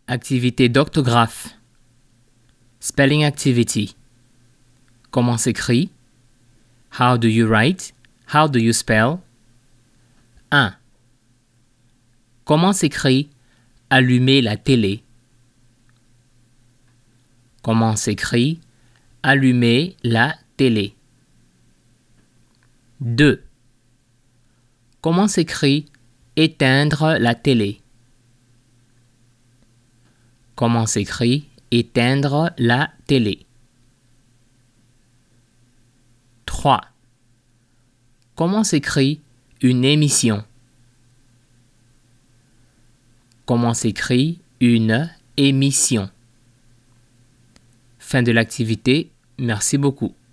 Activité d'orthographe. Spelling activity. Comment s'écrit? How do you write? How do you spell? 1. Comment s'écrit allumer la télé? Comment s'écrit allumer la télé? 2. Comment s'écrit éteindre la télé? Comment s'écrit éteindre la télé? 3. Comment s'écrit une émission? Comment s'écrit une émission? Fin de l'activité. Merci beaucoup.